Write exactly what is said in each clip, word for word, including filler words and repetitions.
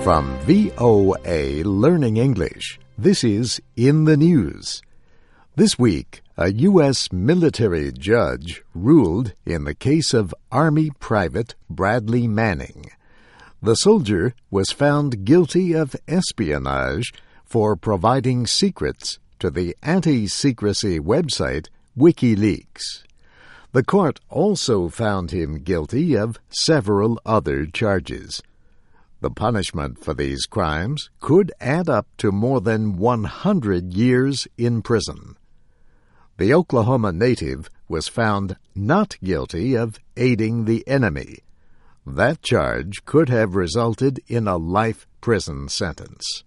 From V O A Learning English, this is In the News. This week, a U S military judge ruled in the case of Army Private Bradley Manning. The soldier was found guilty of espionage for providing secrets to the anti-secrecy website WikiLeaks. The court also found him guilty of several other charges. The punishment for these crimes could add up to more than one hundred years in prison. The Oklahoma native was found not guilty of aiding the enemy. That charge could have resulted in a life prison sentence.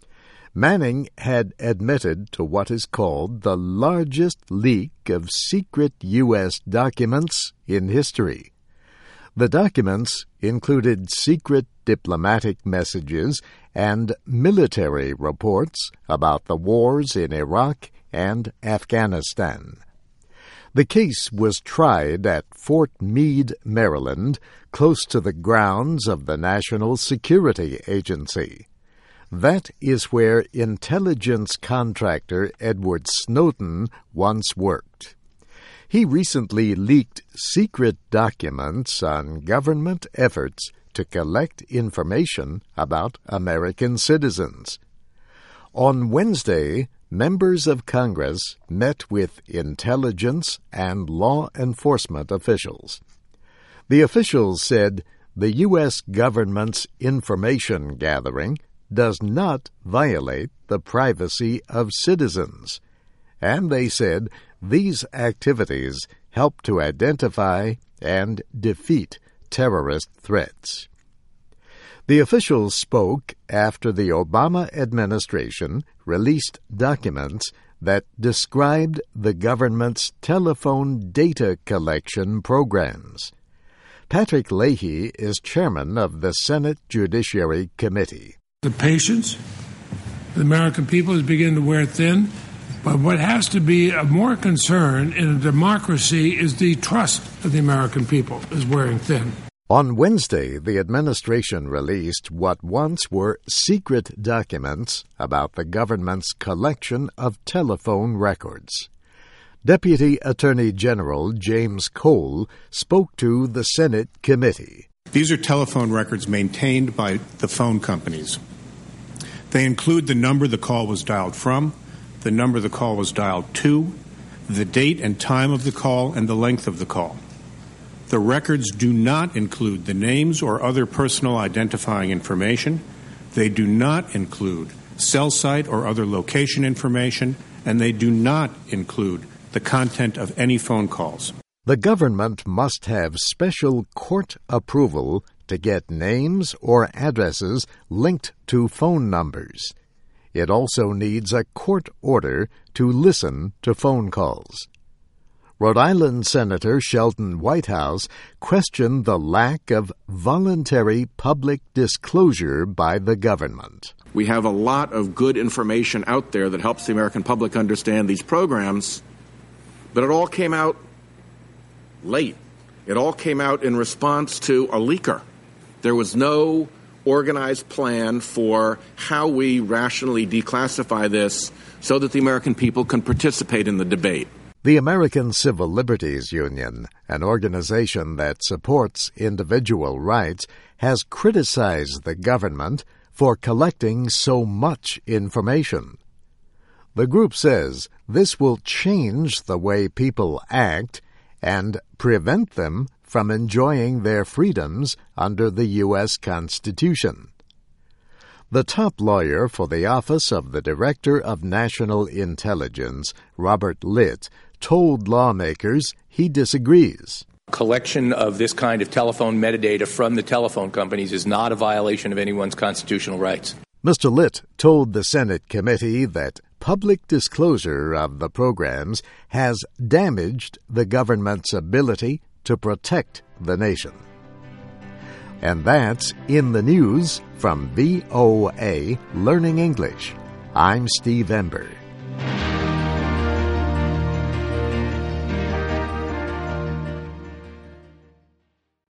Manning had admitted to what is called the largest leak of secret U S documents in history. The documents included secret diplomatic messages and military reports about the wars in Iraq and Afghanistan. The case was tried at Fort Meade, Maryland, close to the grounds of the National Security Agency. That is where intelligence contractor Edward Snowden once worked. He recently leaked secret documents on government efforts to collect information about American citizens. On Wednesday, members of Congress met with intelligence and law enforcement officials. The officials said the U S government's information gathering does not violate the privacy of citizens, and they said these activities help to identify and defeat terrorist threats. The officials spoke after the Obama administration released documents that described the government's telephone data collection programs. Patrick Leahy is chairman of the Senate Judiciary Committee. The patience, the American people is beginning to wear thin. But what has to be of more concern in a democracy is the trust of the American people is wearing thin. On Wednesday, the administration released what once were secret documents about the government's collection of telephone records. Deputy Attorney General James Cole spoke to the Senate committee. These are telephone records maintained by the phone companies. They include the number the call was dialed from, the number the call was dialed to, the date and time of the call, and the length of the call. The records do not include the names or other personal identifying information. They do not include cell site or other location information, and they do not include the content of any phone calls. The government must have special court approval to get names or addresses linked to phone numbers. It also needs a court order to listen to phone calls. Rhode Island Senator Sheldon Whitehouse questioned the lack of voluntary public disclosure by the government. We have a lot of good information out there that helps the American public understand these programs, but it all came out late. It all came out in response to a leaker. There was no organized plan for how we rationally declassify this so that the American people can participate in the debate. The American Civil Liberties Union, an organization that supports individual rights, has criticized the government for collecting so much information. The group says this will change the way people act and prevent them from enjoying their freedoms under the U S Constitution. The top lawyer for the Office of the Director of National Intelligence, Robert Litt, told lawmakers he disagrees. Collection of this kind of telephone metadata from the telephone companies is not a violation of anyone's constitutional rights. Mister Litt told the Senate committee that public disclosure of the programs has damaged the government's ability to protect the nation. And that's In the News from V O A Learning English. I'm Steve Ember.